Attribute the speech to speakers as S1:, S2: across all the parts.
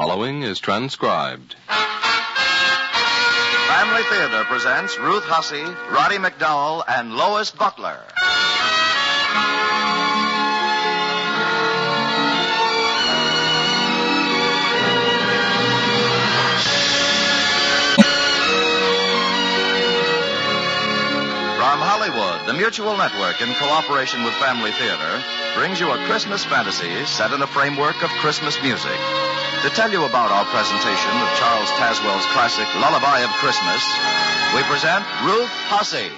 S1: following is transcribed.
S2: Family Theater presents Ruth Hussey, Roddy McDowell, and Lois Butler. From Hollywood, the Mutual Network, in cooperation with Family Theater, brings you a Christmas fantasy set in a framework of Christmas music. To tell you about our presentation of Charles Tazwell's classic Lullaby of Christmas, we present Ruth Hussey.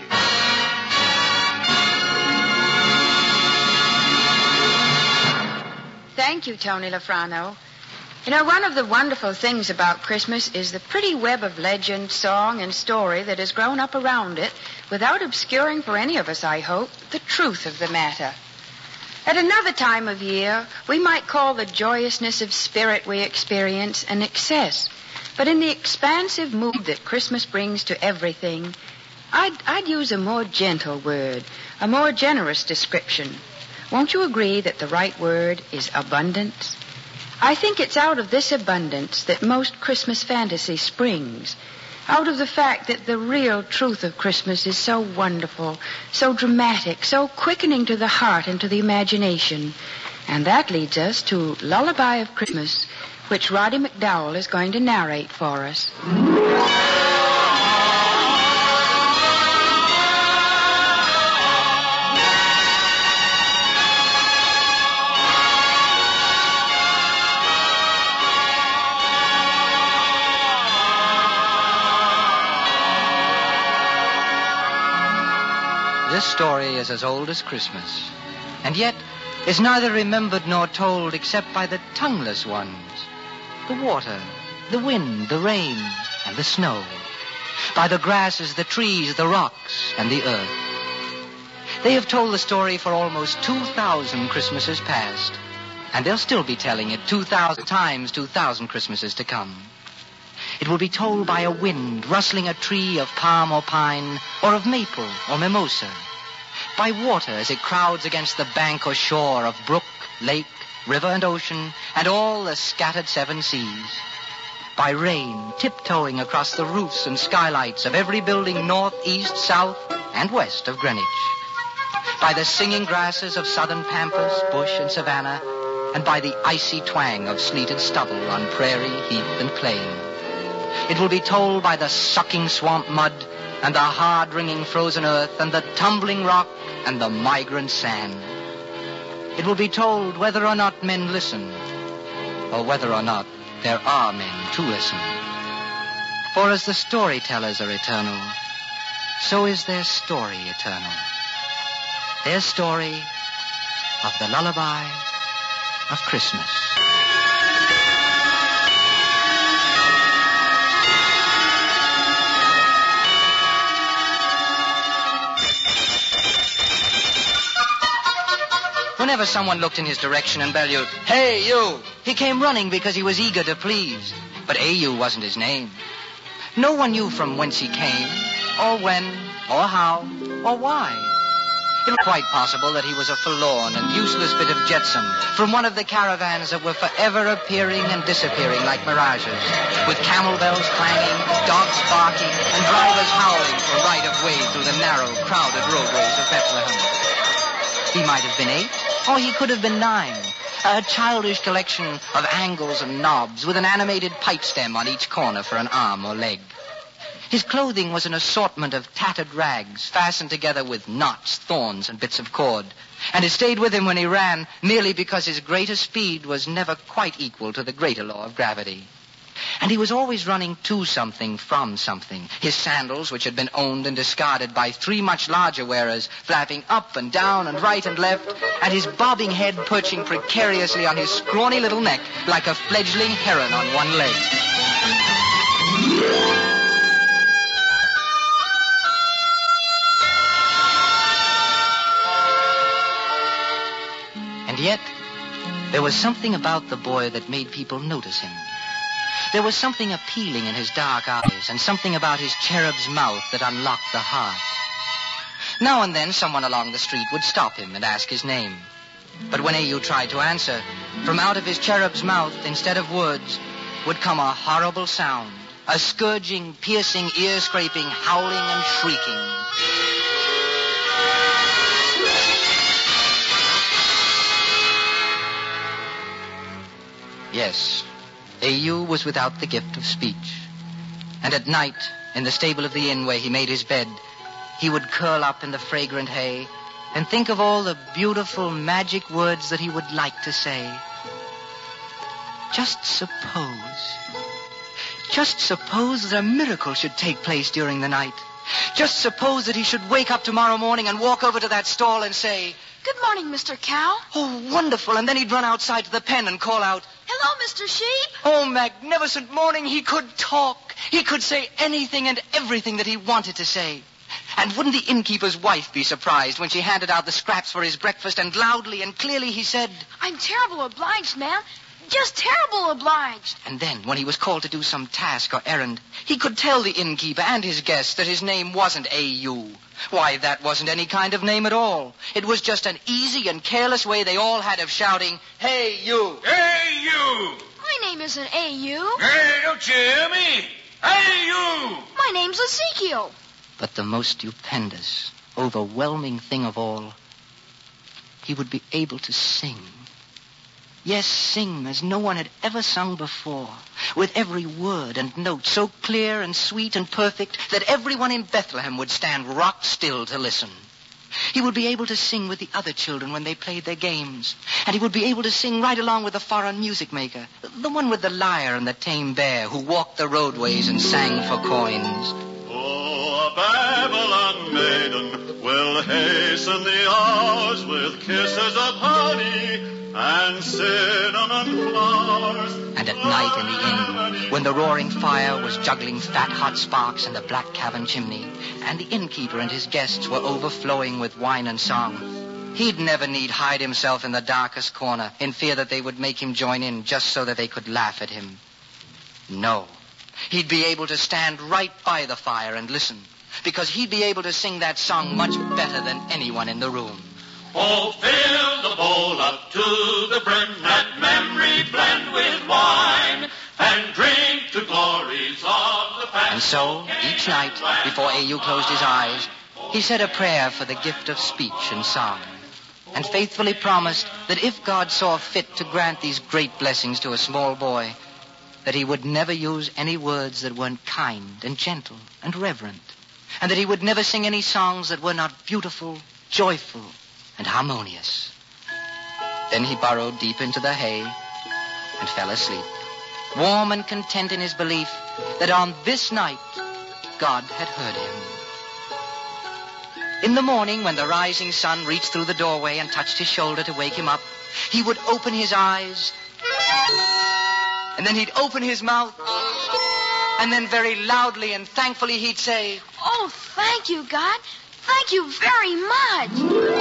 S3: Thank you, Tony Lafrano. You know, one of the wonderful things about Christmas is the pretty web of legend, song, and story that has grown up around it without obscuring for any of us, I hope, the truth of the matter. At another time of year, we might call the joyousness of spirit we experience an excess. But in the expansive mood that Christmas brings to everything, I'd use a more gentle word, a more generous description. Won't you agree that the right word is abundance? I think it's out of this abundance that most Christmas fantasy springs. Out of the fact that the real truth of Christmas is so wonderful, so dramatic, so quickening to the heart and to the imagination. And that leads us to Lullaby of Christmas, which Roddy McDowell is going to narrate for us.
S4: This story is as old as Christmas, and yet is neither remembered nor told except by the tongueless ones. The water, the wind, the rain, and the snow. By the grasses, the trees, the rocks, and the earth. They have told the story for almost 2,000 Christmases past, and they'll still be telling it 2,000 times 2,000 Christmases to come. It will be told by a wind rustling a tree of palm or pine, or of maple or mimosa. By water as it crowds against the bank or shore of brook, lake, river, and ocean, and all the scattered seven seas. By rain tiptoeing across the roofs and skylights of every building north, east, south, and west of Greenwich. By the singing grasses of southern pampas, bush, and savanna, and by the icy twang of sleeted stubble on prairie, heath, and plain. It will be told by the sucking swamp mud and the hard-wringing frozen earth and the tumbling rock and the migrant sand. It will be told whether or not men listen, or whether or not there are men to listen. For as the storytellers are eternal, so is their story eternal. Their story of the Lullaby of Christmas. Whenever someone looked in his direction and bellowed, "Hey, you!" he came running because he was eager to please. But A.U. wasn't his name. No one knew from whence he came, or when, or how, or why. It was quite possible that he was a forlorn and useless bit of jetsam from one of the caravans that were forever appearing and disappearing like mirages, with camel bells clanging, dogs barking, and drivers howling for right of way through the narrow, crowded roadways of Bethlehem. He might have been 8, or he could have been 9. A childish collection of angles and knobs with an animated pipe stem on each corner for an arm or leg. His clothing was an assortment of tattered rags fastened together with knots, thorns, and bits of cord. And it stayed with him when he ran merely because his greater speed was never quite equal to the greater law of gravity. And he was always running to something from something. His sandals, which had been owned and discarded by 3 much larger wearers, flapping up and down and right and left, and his bobbing head perching precariously on his scrawny little neck like a fledgling heron on one leg. And yet, there was something about the boy that made people notice him. There was something appealing in his dark eyes and something about his cherub's mouth that unlocked the heart. Now and then someone along the street would stop him and ask his name. But when A.U. tried to answer, from out of his cherub's mouth, instead of words, would come a horrible sound, a scourging, piercing, ear-scraping, howling and shrieking. Yes, A.U. was without the gift of speech. And at night, in the stable of the inn where he made his bed, he would curl up in the fragrant hay and think of all the beautiful magic words that he would like to say. Just suppose that a miracle should take place during the night. Just suppose that he should wake up tomorrow morning and walk over to that stall and say,
S5: "Good morning, Mr. Cow."
S4: "Oh, wonderful." And then he'd run outside to the pen and call out,
S5: "Hello, Mr. Sheep."
S4: "Oh, magnificent morning." He could talk. He could say anything and everything that he wanted to say. And wouldn't the innkeeper's wife be surprised when she handed out the scraps for his breakfast and loudly and clearly he said,
S5: "I'm terrible obliged, ma'am. Just terrible obliged."
S4: And then, when he was called to do some task or errand, he could tell the innkeeper and his guests that his name wasn't A.U. Why, that wasn't any kind of name at all. It was just an easy and careless way they all had of shouting, "Hey, you!"
S6: "Hey, you!"
S5: My name isn't A.U.
S6: "Hey, don't you hear me? Hey, you!"
S5: My name's Ezekiel.
S4: But the most stupendous, overwhelming thing of all, he would be able to sing. Yes, sing as no one had ever sung before, with every word and note so clear and sweet and perfect that everyone in Bethlehem would stand rock still to listen. He would be able to sing with the other children when they played their games, and he would be able to sing right along with the foreign music maker, the one with the lyre and the tame bear who walked the roadways and sang for coins.
S7: Oh, a Babylon maiden will hasten the hours with kisses of honey and cinnamon flowers.
S4: And at night in the inn, when the roaring fire was juggling fat hot sparks in the black cavern chimney, and the innkeeper and his guests were overflowing with wine and song, he'd never need hide himself in the darkest corner in fear that they would make him join in just so that they could laugh at him. No. He'd be able to stand right by the fire and listen, because he'd be able to sing that song much better than anyone in the room.
S7: Oh, fill the bowl up to the brim, let memory blend with wine, and drink the glories of the past.
S4: And so, each night, before A.U. closed his eyes, he said a prayer for the gift of speech and song, and faithfully promised that if God saw fit to grant these great blessings to a small boy, that he would never use any words that weren't kind and gentle and reverent, and that he would never sing any songs that were not beautiful, joyful, and harmonious. Then he burrowed deep into the hay and fell asleep, warm and content in his belief that on this night God had heard him. In the morning, when the rising sun reached through the doorway and touched his shoulder to wake him up, he would open his eyes, and then he'd open his mouth, and then very loudly and thankfully he'd say,
S5: "Oh, thank you, God. Thank you very much."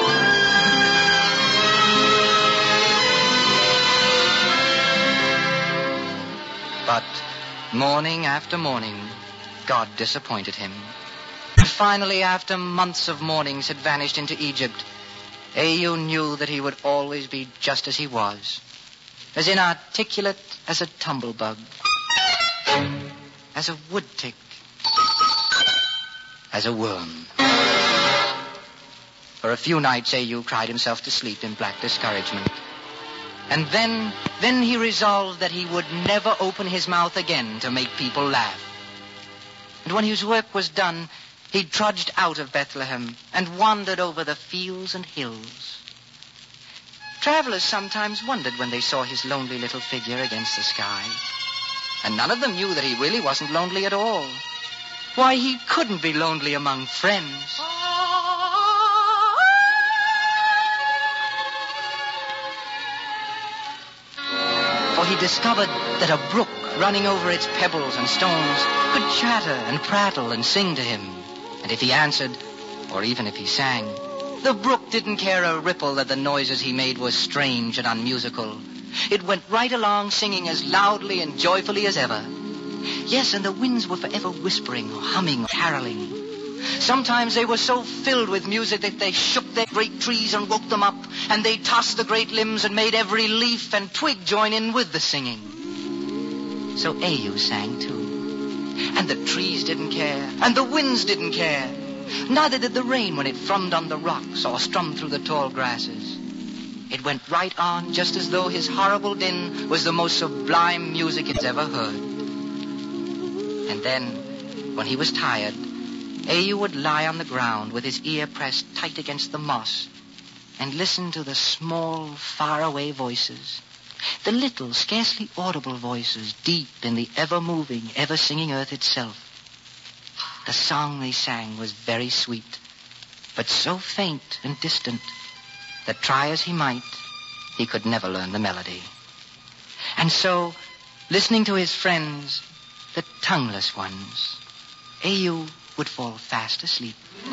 S4: But morning after morning, God disappointed him. And finally, after months of mornings had vanished into Egypt, A.U. knew that he would always be just as he was, as inarticulate as a tumblebug, as a woodtick, as a worm. For a few nights, A.U. cried himself to sleep in black discouragement. And then he resolved that he would never open his mouth again to make people laugh. And when his work was done, he trudged out of Bethlehem and wandered over the fields and hills. Travelers sometimes wondered when they saw his lonely little figure against the sky. And none of them knew that he really wasn't lonely at all. Why, he couldn't be lonely among friends. For he discovered that a brook running over its pebbles and stones could chatter and prattle and sing to him. And if he answered, or even if he sang, the brook didn't care a ripple that the noises he made were strange and unmusical. It went right along singing as loudly and joyfully as ever. Yes, and the winds were forever whispering or humming or caroling. Sometimes they were so filled with music that they shook their great trees and woke them up, and they tossed the great limbs and made every leaf and twig join in with the singing. So Au sang too. And the trees didn't care, and the winds didn't care. Neither did the rain when it thrummed on the rocks or strummed through the tall grasses. It went right on just as though his horrible din was the most sublime music it's ever heard. And then, when he was tired, Au would lie on the ground with his ear pressed tight against the moss and listen to the small, faraway voices, the little, scarcely audible voices deep in the ever-moving, ever-singing earth itself. The song they sang was very sweet, but so faint and distant that try as he might, he could never learn the melody. And so, listening to his friends, the tongueless ones, Au would fall fast asleep.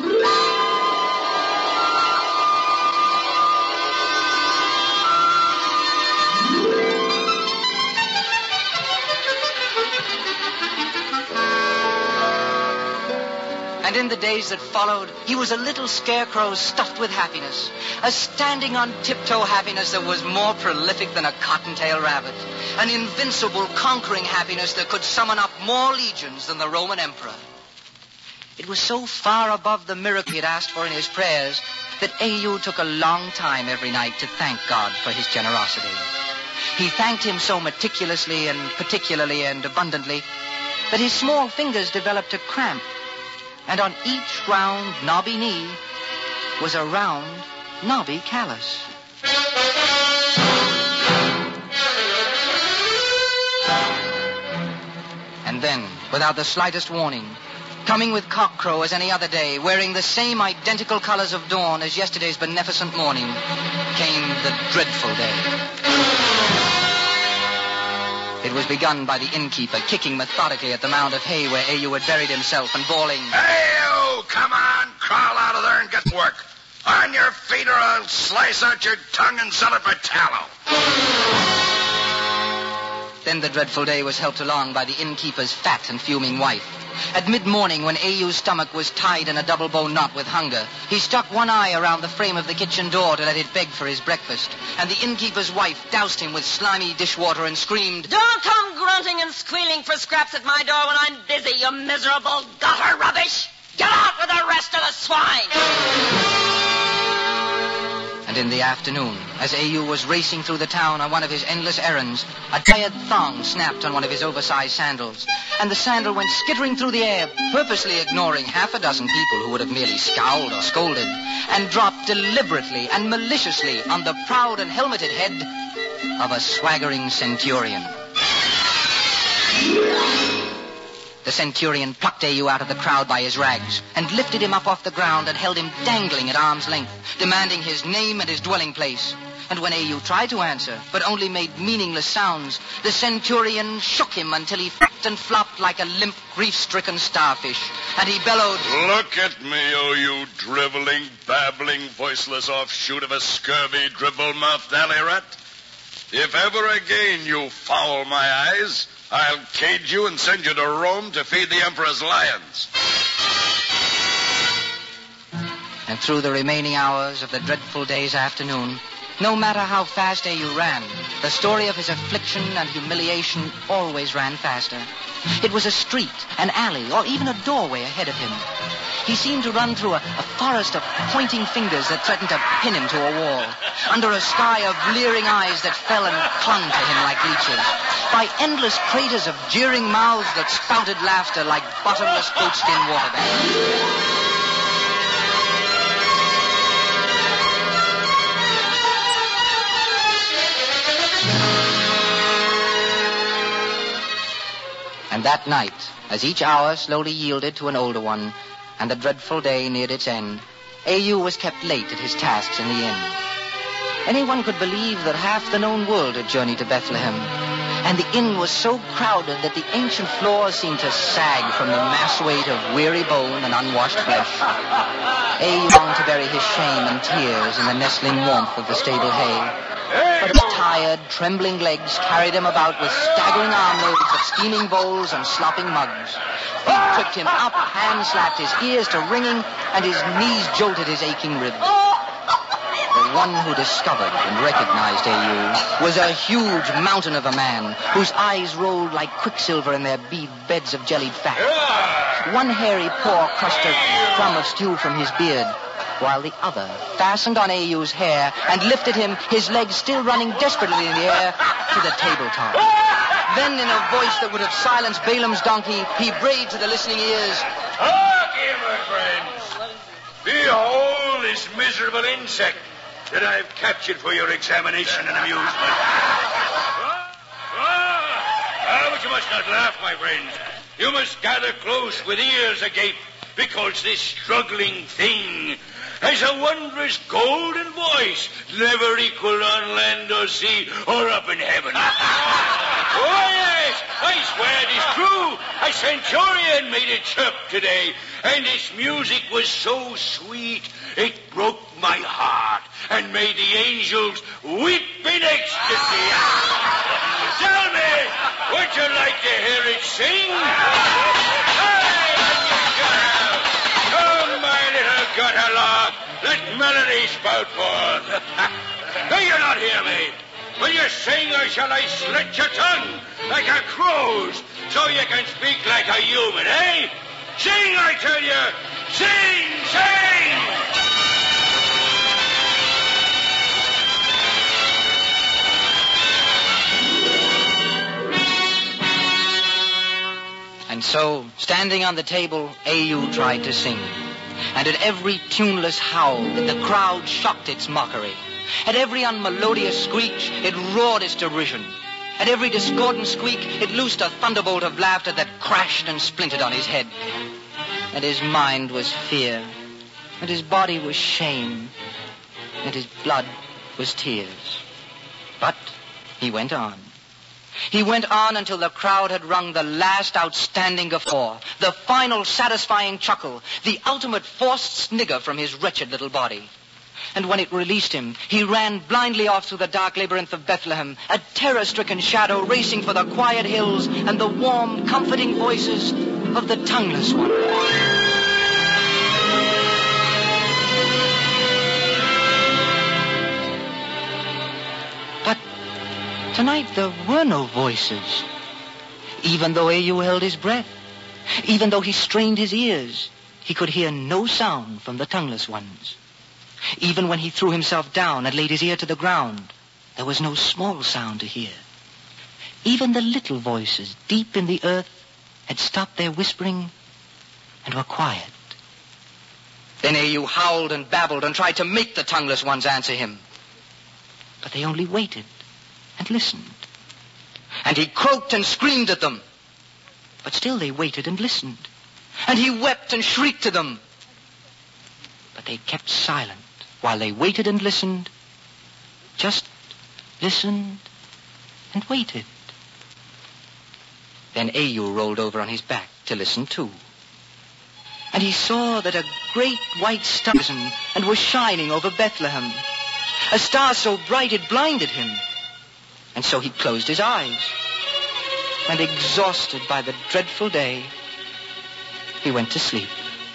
S4: And in the days that followed, he was a little scarecrow stuffed with happiness, a standing on tiptoe happiness that was more prolific than a cottontail rabbit, an invincible, conquering happiness that could summon up more legions than the Roman emperor. It was so far above the miracle he had asked for in his prayers that Au took a long time every night to thank God for his generosity. He thanked him so meticulously and particularly and abundantly that his small fingers developed a cramp, and on each round, knobby knee was a round, knobby callus. And then, without the slightest warning, coming with cockcrow as any other day, wearing the same identical colors of dawn as yesterday's beneficent morning, came the dreadful day. It was begun by the innkeeper kicking methodically at the mound of hay where Au had buried himself and bawling,
S6: Hey, you! Come on! Crawl out of there and get to work. On your feet or I'll slice out your tongue and sell it for tallow.
S4: Then the dreadful day was helped along by the innkeeper's fat and fuming wife. At mid-morning, when Au's stomach was tied in a double-bow knot with hunger, he stuck one eye around the frame of the kitchen door to let it beg for his breakfast. And the innkeeper's wife doused him with slimy dishwater and screamed,
S8: Don't come grunting and squealing for scraps at my door when I'm busy, you miserable gutter rubbish! Get out with the rest of the swine!
S4: And in the afternoon, as Au was racing through the town on one of his endless errands, a tired thong snapped on one of his oversized sandals, and the sandal went skittering through the air, purposely ignoring half a dozen people who would have merely scowled or scolded, and dropped deliberately and maliciously on the proud and helmeted head of a swaggering centurion. The centurion plucked Au out of the crowd by his rags and lifted him up off the ground and held him dangling at arm's length, demanding his name and his dwelling place. And when Au tried to answer, but only made meaningless sounds, the centurion shook him until he flapped and flopped like a limp, grief-stricken starfish. And he bellowed,
S6: Look at me, oh, you driveling, babbling, voiceless offshoot of a scurvy, dribble-mouthed alley rat. If ever again you foul my eyes, I'll cage you and send you to Rome to feed the emperor's lions.
S4: And through the remaining hours of the dreadful day's afternoon, no matter how fast Au ran, the story of his affliction and humiliation always ran faster. It was a street, an alley, or even a doorway ahead of him. He seemed to run through a forest of pointing fingers that threatened to pin him to a wall, under a sky of leering eyes that fell and clung to him like leeches, by endless craters of jeering mouths that spouted laughter like bottomless goatskin water bags. And that night, as each hour slowly yielded to an older one, and the dreadful day neared its end, Au was kept late at his tasks in the inn. Anyone could believe that half the known world had journeyed to Bethlehem, and the inn was so crowded that the ancient floors seemed to sag from the mass weight of weary bone and unwashed flesh. Au longed to bury his shame and tears in the nestling warmth of the stable hay. But his tired, trembling legs carried him about with staggering armloads of steaming bowls and slopping mugs. Feet tripped him up, hands slapped his ears to ringing, and his knees jolted his aching ribs. The one who discovered and recognized AU was a huge mountain of a man whose eyes rolled like quicksilver in their bead beds of jellied fat. One hairy paw crushed a crumb of stew from his beard, while the other fastened on AU's hair and lifted him, his legs still running desperately in the air, to the tabletop. Then, in a voice that would have silenced Balaam's donkey, he brayed to the listening ears,
S6: "Look here, my friends. Behold this miserable insect that I've captured for your examination and amusement. But you must not laugh, my friends. You must gather close with ears agape, because this struggling thing has a wondrous golden voice, never equaled on land or sea or up in heaven. Oh, yes, I swear it is true. A centurion made it chirp today, and its music was so sweet it broke my heart and made the angels weep in ecstasy. Tell me, would you like to hear it sing? Come, my little gutter lark, let melody spout forth. Do you not hear me? Will you sing, or shall I slit your tongue like a crow's so you can speak like a human, eh? Sing, I tell you! Sing, sing!
S4: And so, standing on the table, AU tried to sing. And at every tuneless howl, the crowd shocked its mockery. At every unmelodious screech, it roared its derision. At every discordant squeak, it loosed a thunderbolt of laughter that crashed and splintered on his head. And his mind was fear, and his body was shame, and his blood was tears. But he went on. He went on until the crowd had rung the last outstanding guffaw, the final satisfying chuckle, the ultimate forced snigger from his wretched little body. And when it released him, he ran blindly off through the dark labyrinth of Bethlehem, a terror-stricken shadow racing for the quiet hills and the warm, comforting voices of the tongueless one. But tonight there were no voices. Even though AU held his breath, even though he strained his ears, he could hear no sound from the tongueless ones. Even when he threw himself down and laid his ear to the ground, there was no small sound to hear. Even the little voices deep in the earth had stopped their whispering and were quiet. Then AU howled and babbled and tried to make the tongueless ones answer him. But they only waited and listened. And he croaked and screamed at them. But still they waited and listened. And he wept and shrieked to them. But they kept silent while they waited and listened. Just listened and waited. Then AU rolled over on his back to listen too. And he saw that a great white star had risen and was shining over Bethlehem. A star so bright it blinded him. And so he closed his eyes. And exhausted by the dreadful day, he went to sleep.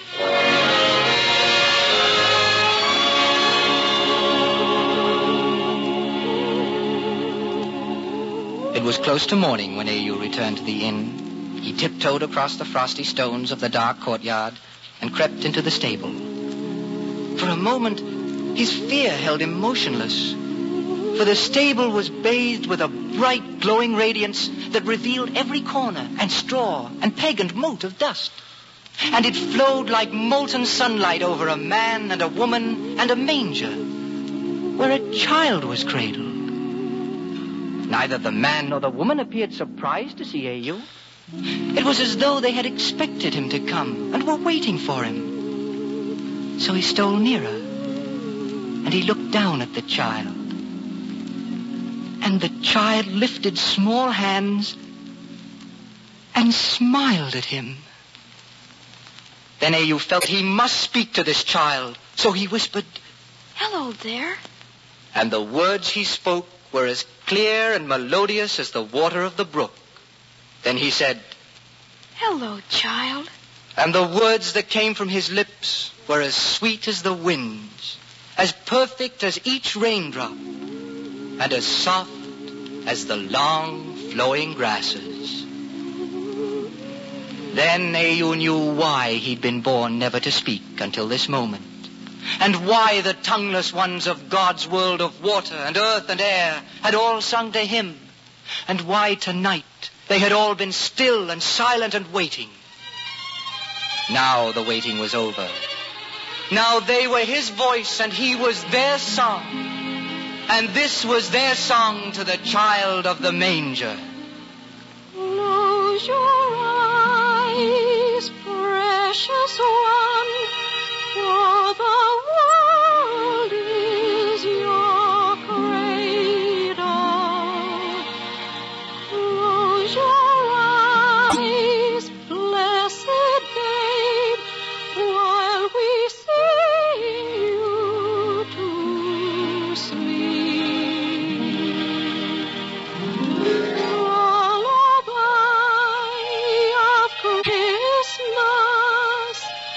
S4: It was close to morning when AU returned to the inn. He tiptoed across the frosty stones of the dark courtyard and crept into the stable. For a moment, his fear held him motionless. For the stable was bathed with a bright, glowing radiance that revealed every corner and straw and peg and mote of dust. And it flowed like molten sunlight over a man and a woman and a manger, where a child was cradled. Neither the man nor the woman appeared surprised to see AU. It was as though they had expected him to come and were waiting for him. So he stole nearer, and he looked down at the child. And the child lifted small hands and smiled at him. Then AU felt he must speak to this child, so he whispered,
S5: "Hello there."
S4: And the words he spoke were as clear and melodious as the water of the brook. Then he said,
S5: "Hello, child."
S4: And the words that came from his lips were as sweet as the winds, as perfect as each raindrop, and as soft as the long flowing grasses. Then Ehud knew why he'd been born never to speak until this moment, and why the tongueless ones of God's world of water and earth and air had all sung to him, and why tonight they had all been still and silent and waiting. Now the waiting was over. Now they were his voice and he was their song. And this was their song to the child of the manger.
S9: Close your eyes, precious one, for the world is your cradle. Close your eyes, blessed babe, while we sing you to sleep. Lullaby of Christmas,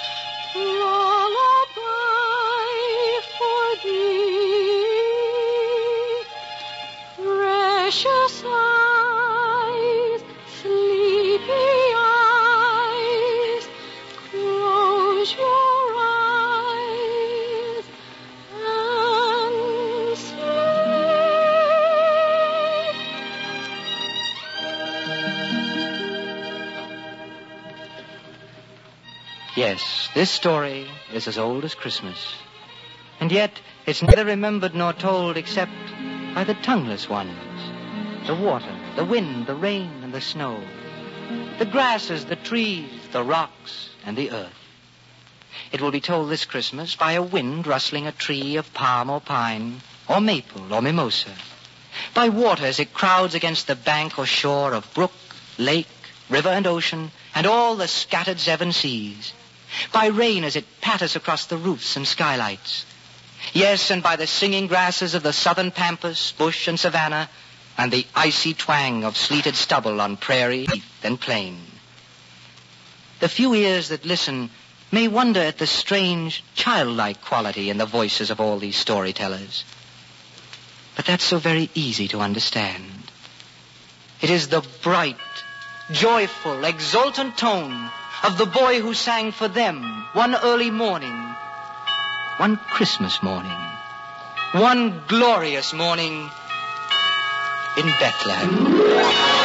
S9: lullaby for thee. Precious eyes, sleepy eyes, close your eyes and sleep.
S4: Yes, this story is as old as Christmas. And yet it's neither remembered nor told except by the tongueless ones. The water, the wind, the rain, and the snow. The grasses, the trees, the rocks, and the earth. It will be told this Christmas by a wind rustling a tree of palm or pine, or maple or mimosa. By water as it crowds against the bank or shore of brook, lake, river, and ocean, and all the scattered seven seas. By rain as it patters across the roofs and skylights. Yes, and by the singing grasses of the southern pampas, bush, and savanna, and the icy twang of sleeted stubble on prairie, heath, and plain. The few ears that listen may wonder at the strange, childlike quality in the voices of all these storytellers. But that's so very easy to understand. It is the bright, joyful, exultant tone of the boy who sang for them one early morning, one Christmas morning, one glorious morning in Bethlehem.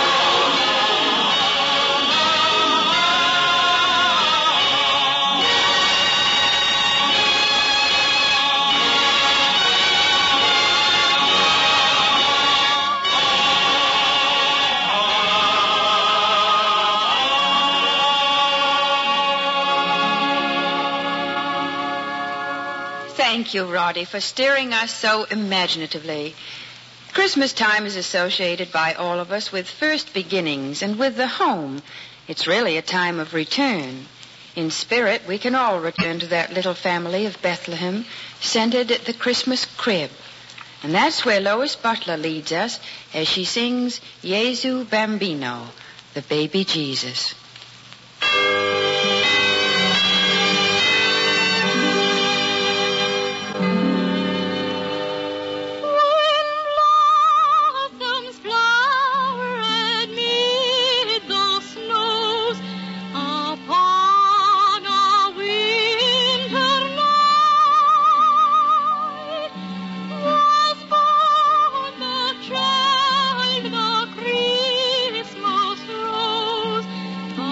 S3: Thank you, Roddy, for steering us so imaginatively. Christmas time is associated by all of us with first beginnings and with the home. It's really a time of return. In spirit, we can all return to that little family of Bethlehem, centered at the Christmas crib. And that's where Lois Butler leads us as she sings Jesu Bambino, the baby Jesus.
S9: The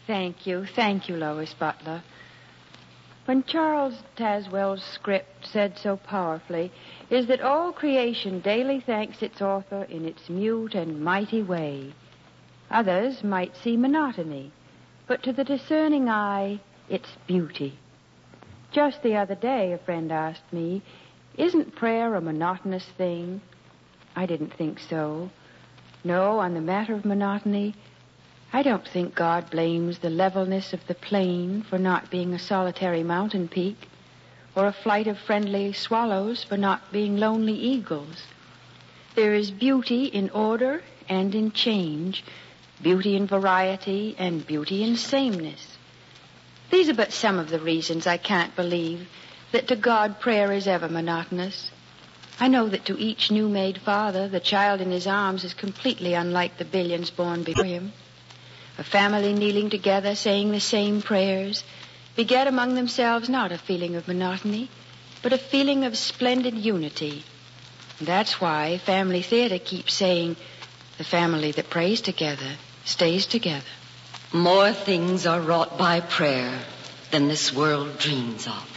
S3: Thank you, Lois Butler. When Charles Tazwell's script said so powerfully, is that all creation daily thanks its author in its mute and mighty way. Others might see monotony, but to the discerning eye, it's beauty. Just the other day, a friend asked me, isn't prayer a monotonous thing? I didn't think so. No, on the matter of monotony, I don't think God blames the levelness of the plain for not being a solitary mountain peak, or a flight of friendly swallows for not being lonely eagles. There is beauty in order and in change, beauty in variety and beauty in sameness. These are but some of the reasons I can't believe that to God prayer is ever monotonous. I know that to each new-made father, the child in his arms is completely unlike the billions born before him. A family kneeling together, saying the same prayers, beget among themselves not a feeling of monotony, but a feeling of splendid unity. And that's why family theater keeps saying, the family that prays together stays together.
S8: More things are wrought by prayer than this world dreams of.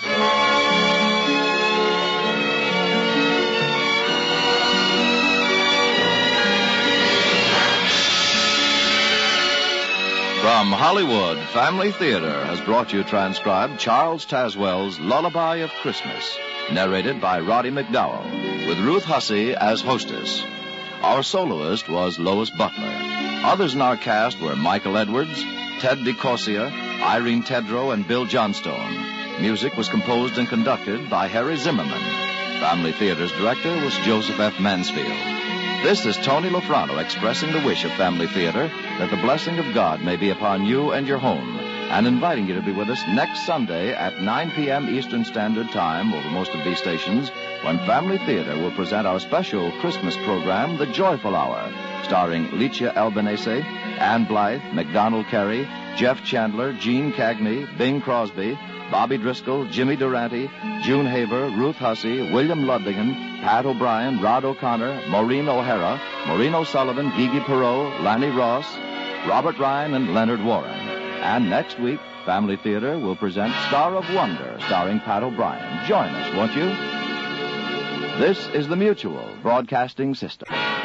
S2: From Hollywood, Family Theater has brought you transcribed Charles Tazwell's Lullaby of Christmas, narrated by Roddy McDowell, with Ruth Hussey as hostess. Our soloist was Lois Butler. Others in our cast were Michael Edwards, Ted DeCorsia, Irene Tedrow, and Bill Johnstone. Music was composed and conducted by Harry Zimmerman. Family Theater's director was Joseph F. Mansfield. This is Tony Lofrano expressing the wish of Family Theater that the blessing of God may be upon you and your home, and inviting you to be with us next Sunday at 9 p.m. Eastern Standard Time over most of these stations, when Family Theater will present our special Christmas program, The Joyful Hour, starring Licia Albanese, Ann Blythe, McDonald Carey, Jeff Chandler, Gene Cagney, Bing Crosby, Bobby Driscoll, Jimmy Durante, June Haver, Ruth Hussey, William Ludvigan, Pat O'Brien, Rod O'Connor, Maureen O'Hara, Maureen O'Sullivan, Gigi Perot, Lanny Ross, Robert Ryan, and Leonard Warren. And next week, Family Theater will present Star of Wonder, starring Pat O'Brien. Join us, won't you? This is the Mutual Broadcasting System.